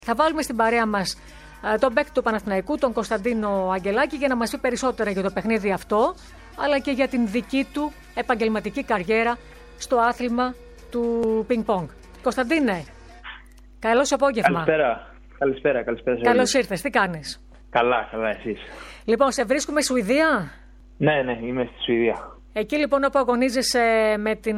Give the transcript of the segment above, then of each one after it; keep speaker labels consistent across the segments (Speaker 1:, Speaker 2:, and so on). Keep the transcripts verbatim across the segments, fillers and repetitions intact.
Speaker 1: Θα βάλουμε στην παρέα μας τον παίκτη του Παναθηναϊκού, τον Κωνσταντίνο Αγγελάκη, για να μας πει περισσότερα για το παιχνίδι αυτό, αλλά και για την δική του επαγγελματική καριέρα στο άθλημα του πινκ-πονγκ. Κωνσταντίνε, καλώς απόγευμα.
Speaker 2: Καλησπέρα. Καλησπέρα, καλησπέρα.
Speaker 1: Καλώς ήρθες, τι κάνεις?
Speaker 2: Καλά, καλά, εσείς?
Speaker 1: Λοιπόν, σε βρίσκουμε Σουηδία?
Speaker 2: Ναι, ναι, είμαι στη Σουηδία.
Speaker 1: Εκεί λοιπόν όπου αγωνίζεσαι με την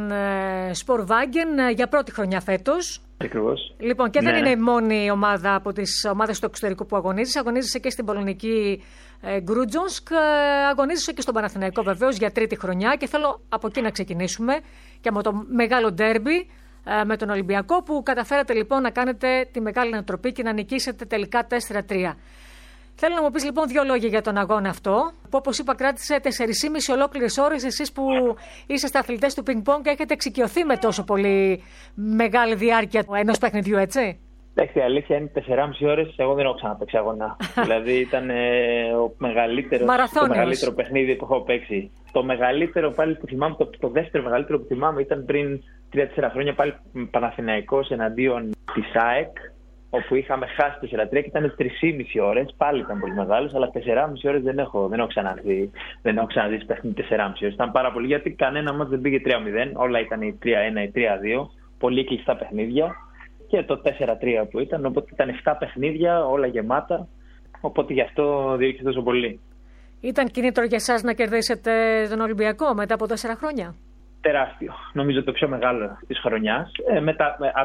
Speaker 1: Sportwagen για πρώτη χρονιά φέτος.
Speaker 2: Ακριβώς.
Speaker 1: Λοιπόν, και
Speaker 2: ναι.
Speaker 1: δεν είναι η μόνη ομάδα από τις ομάδες του εξωτερικού που αγωνίζεσαι. Αγωνίζεσαι και στην πολωνική Γκρούτζονσκ, αγωνίζεσαι και στον Παναθηναϊκό βεβαίως για τρίτη χρονιά. Και θέλω από εκεί να ξεκινήσουμε και από το μεγάλο ντέρμπι με τον Ολυμπιακό, που καταφέρατε λοιπόν να κάνετε τη μεγάλη ανατροπή και να νικήσετε τελικά τέσσερα τρία. Θέλω να μου πεις λοιπόν δύο λόγια για τον αγώνα αυτό, που όπως είπα κράτησε τέσσερις και μισή ολόκληρες ώρες. Εσείς που είσαστε αθλητές του πινκ-πονγκ έχετε εξοικειωθεί με τόσο πολύ μεγάλη διάρκεια ενός παιχνιδιού, έτσι?
Speaker 2: Εντάξει, η αλήθεια είναι τέσσερις και μισή ώρες. Εγώ δεν έχω ξαναπαίξει αγώνα. Δηλαδή ήταν ε, ο μεγαλύτερος, το μεγαλύτερο παιχνίδι που έχω παίξει. Το μεγαλύτερο πάλι που θυμάμαι, το, το δεύτερο μεγαλύτερο που θυμάμαι ήταν πριν τρία τέσσερα χρόνια, πάλι Παναθηναϊκός εναντίον της ΑΕΚ, όπου είχαμε χάσει τέσσερα τρία και ήταν τρεις και μισή ώρες. Πάλι ήταν πολύ μεγάλος, αλλά τέσσερις και μισή ώρες δεν έχω, δεν έχω ξαναδεί. Δεν έχω ξαναδεί παιχνίδι τέσσερις και μισή ώρες. Ήταν πάρα πολύ, γιατί κανένα μας δεν πήγε τρία μηδέν. Όλα ήταν η τρία ένα ή τρία δύο. Πολύ κλειστά παιχνίδια. Και το τέσσερα τρία που ήταν. Οπότε ήταν επτά παιχνίδια, όλα γεμάτα. Οπότε γι' αυτό διήρκησε τόσο πολύ. Ήταν κίνητρο για εσάς να κερδίσετε τον Ολυμπιακό μετά από τέσσερα χρόνια? Τεράστιο. Νομίζω το πιο μεγάλο της χρονιάς. Ε, μετά, α,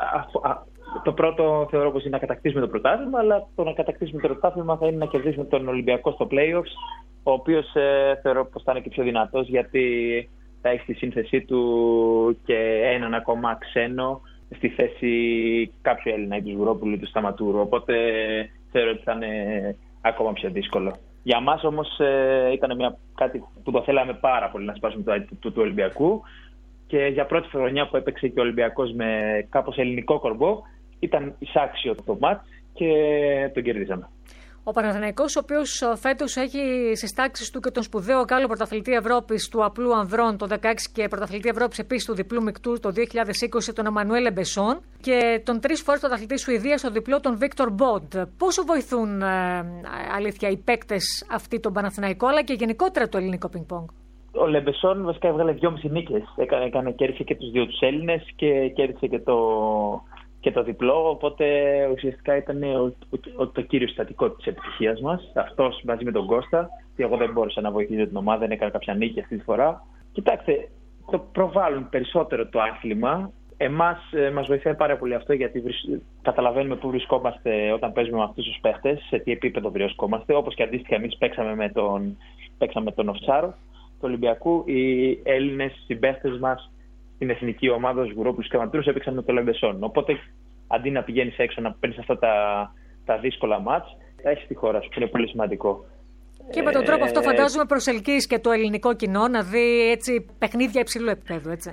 Speaker 2: α, α, το πρώτο θεωρώ πως είναι να κατακτήσουμε το πρωτάθλημα, αλλά το να κατακτήσουμε το πρωτάθλημα θα είναι να κερδίσουμε τον Ολυμπιακό στο playoffs, ο οποίος ε, θεωρώ πως θα είναι και πιο δυνατός, γιατί θα έχει στη σύνθεσή του και έναν ακόμα ξένο στη θέση κάποιου Έλληνα, ή του Σγουρόπουλου ή του Σταματούρου. Οπότε θεωρώ ότι θα είναι ακόμα πιο δύσκολο. Για μας όμως ε, ήταν μια, κάτι που το θέλαμε πάρα πολύ, να σπάσουμε το του, του, του Ολυμπιακού, και για πρώτη χρονιά που έπαιξε και ο Ολυμπιακός με κάπως ελληνικό κορμπό, ήταν εισάξιο το μάτς και τον κερδίσαμε. Ο Παναθηναϊκός, ο οποίος φέτος έχει στις τάξεις του και τον σπουδαίο Γάλλο πρωταθλητή Ευρώπης του απλού ανδρών το δεκαέξι και πρωταθλητή Ευρώπης επίσης του διπλού μεικτού το δύο χιλιάδες είκοσι, τον Εμμανουέλ Μπεσόν, και τον τρεις φορές πρωταθλητή Σουηδίας στο διπλό, τον Βίκτορ Μπόντ. Πόσο βοηθούν ε, αλήθεια οι παίκτες αυτοί τον Παναθηναϊκό, αλλά και γενικότερα το ελληνικό πινκ-πονγκ? Ο Λεμπεσόν βασικά έβγαλε δυόμιση νίκες. Έκανε, έκανε, κέρδισε και τους δύο τους Έλληνες και κέρδισε και το, και το διπλό. Οπότε ουσιαστικά ήταν ο, ο, ο, το κύριο συστατικό της επιτυχίας μας. Αυτός μαζί με τον Κώστα. Και εγώ δεν μπόρεσα να βοηθήσω την ομάδα, δεν έκανα κάποια νίκη αυτή τη φορά. Κοιτάξτε, το προβάλλουν περισσότερο το άθλημα. Εμάς ε, μας βοηθάει πάρα πολύ αυτό, γιατί βρισ... καταλαβαίνουμε πού βρισκόμαστε όταν παίζουμε με αυτούς τους παίχτες, σε τι επίπεδο βρισκόμαστε. Όπως και αντίστοιχα, εμείς παίξαμε με τον, παίξαμε τον Οφτσάρο του Ολυμπιακού. Οι Έλληνες συμπαίχτες μας στην εθνική ομάδα, του Σγουρόπουλου και Σταματούρου, έπαιξαν με τον Λεμπεσόν. Οπότε αντί να πηγαίνεις έξω να παίρνεις αυτά τα, τα δύσκολα μάτς, θα έχεις τη χώρα σου, που είναι πολύ σημαντικό.
Speaker 1: Και με τον τρόπο αυτό, φαντάζομαι, προσελκύεις και το ελληνικό κοινό να δει έτσι παιχνίδια υψηλού επίπεδου, έτσι.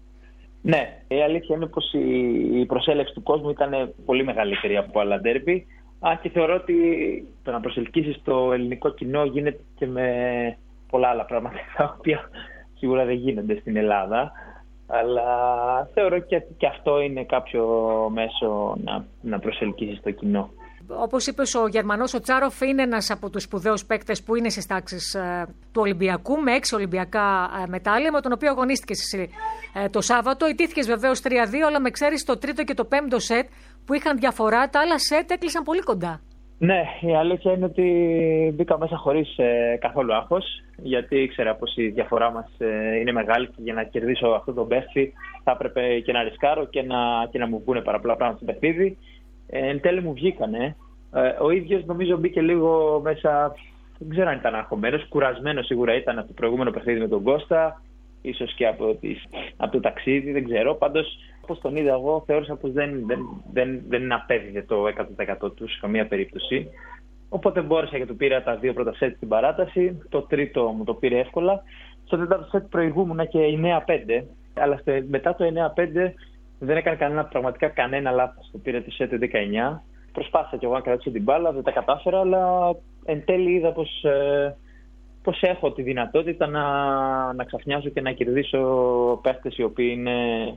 Speaker 2: Ναι, η αλήθεια είναι πως η προσέλευση του κόσμου ήταν πολύ μεγαλύτερη από άλλα ντέρμπι. Αν και θεωρώ ότι το να προσελκύσεις το ελληνικό κοινό γίνεται και με πολλά άλλα πράγματα, τα οποία σίγουρα δεν γίνονται στην Ελλάδα. Αλλά θεωρώ και, και αυτό είναι κάποιο μέσο να, να προσελκύσεις το κοινό.
Speaker 1: Όπως είπες, ο Γερμανός ο Τσάροφ είναι ένας από τους σπουδαίους παίκτες που είναι στις τάξεις ε, του Ολυμπιακού, με έξι ολυμπιακά ε, μετάλλια, με τον οποίο αγωνίστηκες εσύ ε, το Σάββατο. Ιτήθηκες βεβαίως τρία δύο, αλλά με ξέρεις το τρίτο και το πέμπτο σετ που είχαν διαφορά, τα άλλα σετ έκλεισαν πολύ κοντά. Ναι, η αλήθεια είναι ότι μπήκα μέσα χωρίς ε, καθόλου άγχος, γιατί ήξερα πως η διαφορά μας ε, είναι μεγάλη και για να κερδίσω αυτό το παίχτη θα έπρεπε και να ρισκάρω και να, και να μου πούνε πάρα πολλά πράγματα στο παιχνίδι. Ε, εν τέλει μου βγήκανε. Ε, ο ίδιος νομίζω μπήκε λίγο μέσα, δεν ξέρω αν ήταν αγχωμένος, κουρασμένος σίγουρα ήταν από το προηγούμενο παιχνίδι με τον Κώστα, ίσως και από, τις, από το ταξίδι, δεν ξέρω. Πάντως, όπως τον είδα εγώ, θεώρησα πως δεν, δεν, δεν, δεν απέδιδε το εκατό τοις εκατό του σε καμία περίπτωση. Οπότε μπόρεσα και του πήρα τα δύο πρώτα σετ στην παράταση, το τρίτο μου το πήρε εύκολα. Στο τέταρτο σετ προηγούμουν και εννέα πέντε, αλλά μετά το εννέα πέντε δεν έκανε κανένα, πραγματικά κανένα λάθος. Το πήρε τη σετ δέκα εννέα. Προσπάθησα κι εγώ να κρατήσω την μπάλα, δεν τα κατάφερα, αλλά εν τέλει είδα πως, ε, πως έχω τη δυνατότητα να, να ξαφνιάσω και να κερδίσω παίχτες οι οποίοι είναι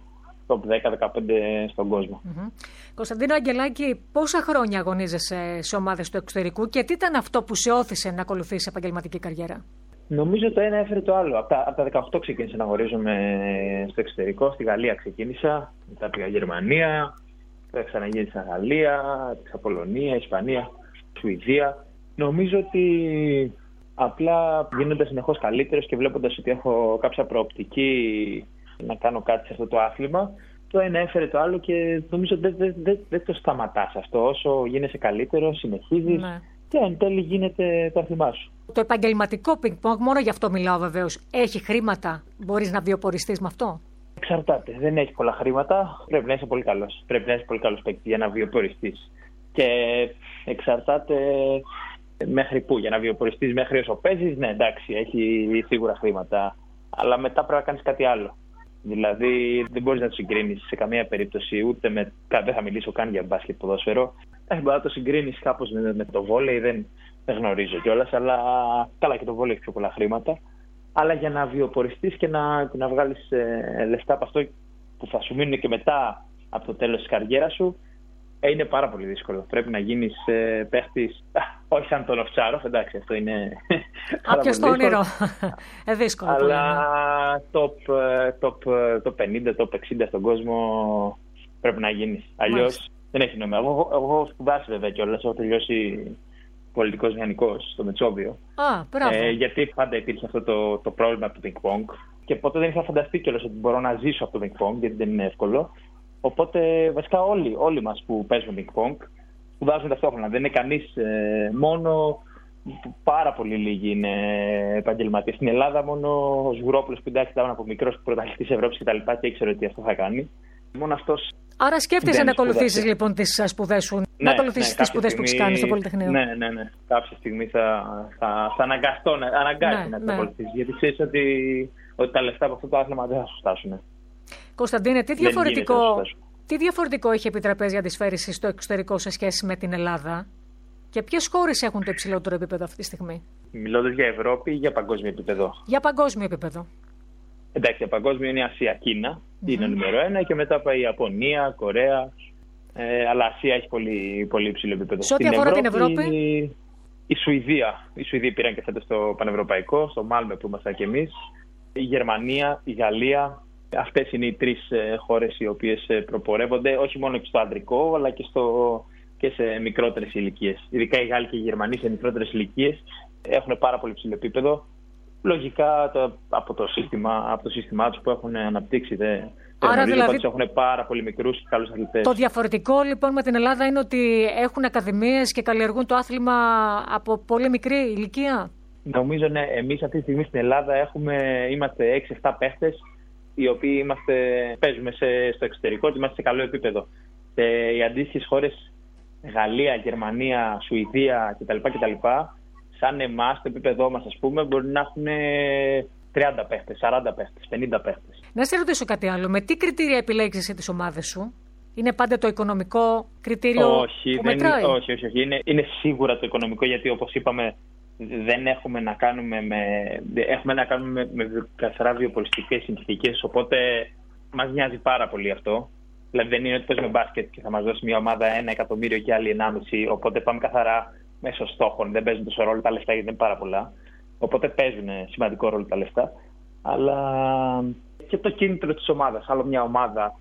Speaker 2: top δέκα δεκαπέντε στον κόσμο.
Speaker 1: Mm-hmm. Κωνσταντίνο Αγγελάκη, πόσα χρόνια αγωνίζεσαι σε ομάδες του εξωτερικού και τι ήταν αυτό που σε όθησε να ακολουθήσεις επαγγελματική καριέρα?
Speaker 2: Νομίζω το ένα έφερε το άλλο. Από τα, από τα δεκαοκτώ ξεκίνησα να αγωνίζομαι στο εξωτερικό. Στη Γαλλία ξεκίνησα, μετά πήγα Γερμανία, ξαναγύρισα Γαλλία, πήγα Πολωνία, Ισπανία, Σουηδία. Νομίζω ότι απλά γίνοντας συνεχώς καλύτερος και βλέποντας ότι έχω κάποια προοπτική να κάνω κάτι σε αυτό το άθλημα, το ένα έφερε το άλλο και νομίζω ότι δεν δε, δε, δε το σταματάς αυτό. Όσο γίνεσαι καλύτερος, συνεχίζεις, ναι, και εν τέλει γίνεται το άθλημά σου.
Speaker 1: Το επαγγελματικό πινκ-πονγκ, μόνο γι' αυτό μιλάω βεβαίως, έχει χρήματα? Μπορείς να βιοποριστείς με αυτό?
Speaker 2: Εξαρτάται. Δεν έχει πολλά χρήματα. Πρέπει να είσαι πολύ καλός. Πρέπει να είσαι πολύ καλός παίκτης για να βιοποριστείς. Και εξαρτάται μέχρι πού. Για να βιοποριστείς μέχρι όσο παίζεις, ναι, εντάξει, έχει σίγουρα χρήματα. Αλλά μετά πρέπει να κάνεις κάτι άλλο. Δηλαδή δεν μπορείς να το συγκρίνεις σε καμία περίπτωση, ούτε με. Δεν θα μιλήσω καν για μπάσκετ ποδόσφαιρο. Δεν μπορεί να το συγκρίνεις κάπως με, με το βόλεϊ, δεν, δεν γνωρίζω κιόλας. Αλλά καλά, και το βόλεϊ έχει πιο πολλά χρήματα. Αλλά για να βιοποριστείς και να, και να βγάλεις ε, λεφτά από αυτό που θα σου μείνουν και μετά από το τέλος της καριέρας σου, ε, είναι πάρα πολύ δύσκολο. Πρέπει να γίνεις ε, παίχτης, α, όχι σαν τον Οφτσάροφ, εντάξει, αυτό είναι.
Speaker 1: Άπιος το όνειρο. ε, δύσκολο.
Speaker 2: Αλλά top, top, top πενήντα, top εξήντα στον κόσμο πρέπει να γίνεις. Αλλιώς δεν έχει νόημα. Εγώ, εγώ σπουδάσει βέβαια κιόλας, έχω τελειώσει πολιτικός μηχανικός στο Μετσόβιο.
Speaker 1: Α, μπράβο.
Speaker 2: Ε, γιατί πάντα υπήρχε αυτό το, το πρόβλημα του πινκ-πονγκ. Και ποτέ δεν είχα φανταστεί κιόλας ότι μπορώ να ζήσω από το πινκ-πονγκ, γιατί δεν είναι εύκολο. Οπότε βασικά όλοι, όλοι μας που παίζουν πινκ-πονγκ σπουδάζουν ταυτόχρονα. Δεν είναι κανείς, ε, μόνο πάρα πολύ λίγοι είναι επαγγελματίες. Στην Ελλάδα μόνο ο Σγουρόπουλος που εντάξει ήταν από μικρός πρωταθλητής Ευρώπης και τα λοιπά και ήξερε ότι αυτό θα κάνει. Μόνο αυτός.
Speaker 1: Άρα σκέφτεσαι να ακολουθήσεις λοιπόν τις σπουδές σου, ναι, να ακολουθήσεις ναι, τις σπουδές που έχεις κάνει στο Πολυτεχνείο?
Speaker 2: Ναι, ναι, ναι. Κάποια στιγμή θα, θα, θα αναγκαστώ, να, αναγκάζει ναι, να τις ναι. ακολουθήσεις. Γιατί ξέρεις ότι, ότι τα λεφτά από αυτό το άθλημα δεν θα σου φτάσουν.
Speaker 1: Κωνσταντίνε, τι διαφορετικό, τι διαφορετικό έχει η επιτραπέζια αντισφαίριση στο εξωτερικό σε σχέση με την Ελλάδα και ποιες χώρες έχουν το υψηλότερο επίπεδο αυτή τη στιγμή?
Speaker 2: Μιλώντας για Ευρώπη ή για παγκόσμιο επίπεδο?
Speaker 1: Για παγκόσμιο επίπεδο.
Speaker 2: Εντάξει, για παγκόσμιο είναι η Ασία, Κίνα, mm-hmm. είναι νούμερο ένα και μετά πάει η Ιαπωνία, Κορέα. Ε, αλλά Ασία έχει πολύ, πολύ υψηλό επίπεδο.
Speaker 1: Σε ό,τι αφορά την Ευρώπη,
Speaker 2: η, η Σουηδία. Οι Σουηδοί πήραν και φέτος στο Πανευρωπαϊκό, στο Μάλμε που ήμασταν κι εμείς. Η Γερμανία, η Γαλλία. Αυτές είναι οι τρεις ε, χώρες οι οποίες ε, προπορεύονται, όχι μόνο και στο ανδρικό, αλλά και, στο, και σε μικρότερες ηλικίες. Ειδικά οι Γάλλοι και οι Γερμανοί σε μικρότερες ηλικίες έχουν πάρα πολύ ψηλό επίπεδο. Λογικά το, από, το σύστημα, από το σύστημά τους που έχουν αναπτύξει. Δε,
Speaker 1: Άρα δηλαδή
Speaker 2: έχουν πάρα πολύ μικρούς και καλούς αθλητές.
Speaker 1: Το διαφορετικό λοιπόν με την Ελλάδα είναι ότι έχουν ακαδημίες και καλλιεργούν το άθλημα από πολύ μικρή ηλικία.
Speaker 2: Νομίζω ναι, εμείς αυτή τη στιγμή στην Ελλάδα έχουμε, είμαστε έξι εφτά παίχτες οι οποίοι είμαστε, παίζουμε σε, στο εξωτερικό και είμαστε σε καλό επίπεδο. Σε οι αντίστοιχες χώρες, Γαλλία, Γερμανία, Σουηδία κτλ. κτλ σαν εμάς, το επίπεδό μας, ας πούμε, μπορεί να έχουν τριάντα παίχτες, σαράντα παίχτες, πενήντα παίχτες.
Speaker 1: Να σε ρωτήσω κάτι άλλο. Με τι κριτήρια επιλέγεις εσύ τις ομάδες σου? Είναι πάντα το οικονομικό κριτήριο
Speaker 2: όχι,
Speaker 1: που
Speaker 2: δεν
Speaker 1: μετράει?
Speaker 2: Είναι, όχι, όχι, όχι. Είναι, είναι σίγουρα το οικονομικό, γιατί όπως είπαμε, δεν έχουμε να κάνουμε με, έχουμε να κάνουμε με, με καθαρά βιοποριστικές συνθήκες, οπότε μας νοιάζει πάρα πολύ αυτό. Δηλαδή δεν είναι ότι παίζουμε μπάσκετ και θα μας δώσει μια ομάδα ένα εκατομμύριο και άλλη ενάμιση, οπότε πάμε καθαρά μέσω στόχων. Δεν παίζουν τόσο ρόλο τα λεφτά γιατί είναι πάρα πολλά. Οπότε παίζουν σημαντικό ρόλο τα λεφτά. Αλλά και το κίνητρο της ομάδας. Άλλο μια ομάδα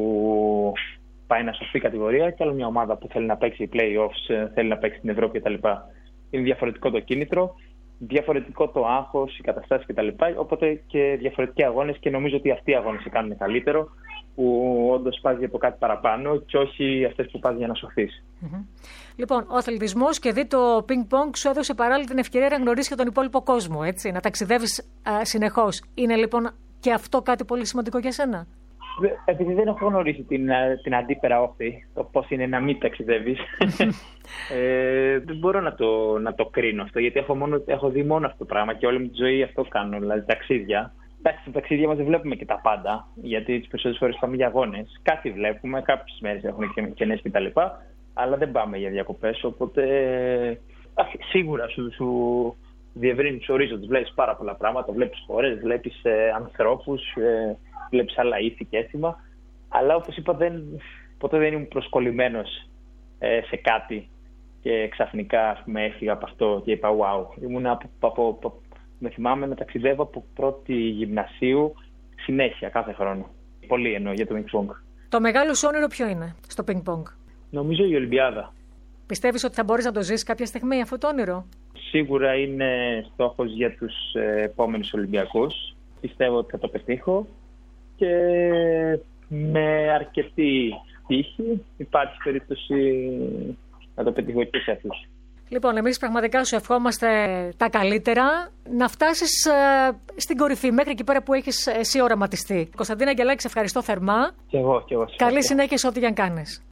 Speaker 2: που πάει να σωθεί κατηγορία και άλλο μια ομάδα που θέλει να παίξει play-offs, θέλει να παίξει στην Ευρώπη κτλ. Είναι διαφορετικό το κίνητρο, διαφορετικό το άγχος, οι καταστάσεις κτλ. Οπότε και διαφορετικοί αγώνες και νομίζω ότι αυτοί οι αγώνες σε κάνουν καλύτερο, που όντως πας από κάτι παραπάνω και όχι αυτές που πας για να σωθείς.
Speaker 1: Mm-hmm. Λοιπόν, ο αθλητισμός και δει το ping-pong σου έδωσε παράλληλα την ευκαιρία να γνωρίσεις και τον υπόλοιπο κόσμο, έτσι, να ταξιδεύεις συνεχώς. Είναι λοιπόν και αυτό κάτι πολύ σημαντικό για σένα?
Speaker 2: Επειδή δεν έχω γνωρίσει την, την αντίπερα όχθη, το πώς είναι να μην ταξιδεύεις, ε, δεν μπορώ να το, να το κρίνω αυτό, γιατί έχω, μόνο, έχω δει μόνο αυτό το πράγμα και όλη μου τη ζωή αυτό κάνω, δηλαδή ταξίδια. Εντάξει, στα ταξίδια μας δεν βλέπουμε και τα πάντα, γιατί τις περισσότερες φορές πάμε για αγώνες. Κάτι βλέπουμε, κάποιες μέρες έχουν και κενές κτλ. Αλλά δεν πάμε για διακοπές, οπότε αχ, σίγουρα σου, σου διευρύνει τους ορίζοντες. Βλέπεις πάρα πολλά πράγματα, βλέπεις χώρες, βλέπεις ε, ανθρώπους, ε, βλέπεις άλλα ήθη και έθιμα. Αλλά όπως είπα, δεν, ποτέ δεν ήμουν προσκολλημένος ε, σε κάτι και ξαφνικά με έφυγα από αυτό και είπα wow. Ήμουν από, από, από, με θυμάμαι να ταξιδεύω από πρώτη γυμνασίου συνέχεια κάθε χρόνο. Πολύ εννοώ για το ping pong.
Speaker 1: Το μεγάλο σου όνειρο ποιο είναι στο ping pong?
Speaker 2: Νομίζω η Ολυμπιάδα.
Speaker 1: Πιστεύεις ότι θα μπορείς να το ζήσεις κάποια στιγμή αυτό το όνειρο?
Speaker 2: Σίγουρα είναι στόχος για τους επόμενους Ολυμπιακούς. Πιστεύω ότι θα το πετύχω και με αρκετή τύχη υπάρχει περίπτωση να το πετύχω και σε αυτούς.
Speaker 1: Λοιπόν, εμείς πραγματικά σου ευχόμαστε τα καλύτερα, να φτάσεις ε, στην κορυφή, μέχρι εκεί πέρα που έχεις εσύ οραματιστεί. Κωνσταντίνα Αγγελάκη, σε ευχαριστώ θερμά.
Speaker 2: Και εγώ, και εγώ.
Speaker 1: Καλή συνέχεια σε ό,τι για να κάνεις.